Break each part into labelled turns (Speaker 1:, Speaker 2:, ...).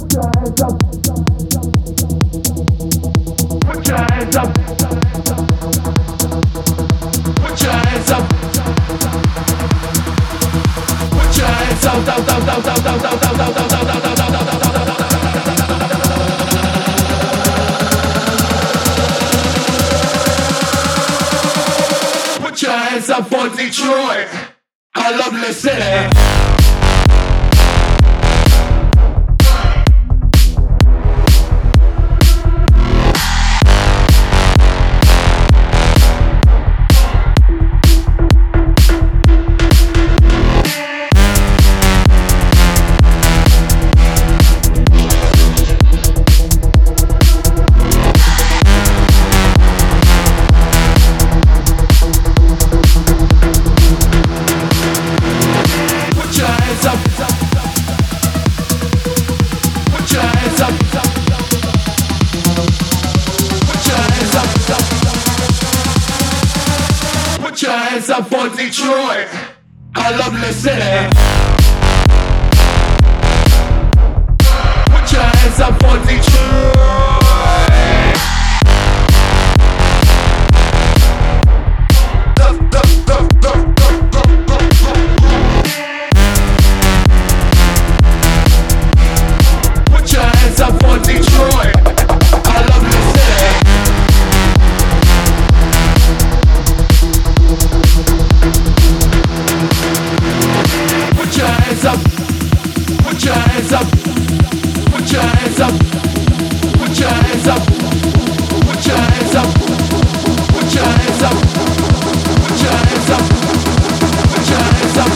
Speaker 1: Up for Detroit, I love the city. Up for Detroit, I love the city. Put your hands up for Detroit. Put your hands up for Detroit. I love the city. Put your hands up. Put your hands up. Put your hands up. Put your hands up. Put your hands up. Put your hands up. Put your hands up. Put your hands up.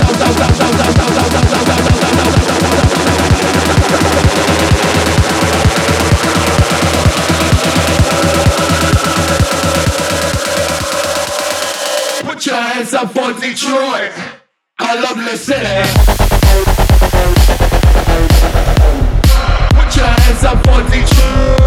Speaker 1: Put your hands up for Detroit. I love the city. Put your hands up for Detroit.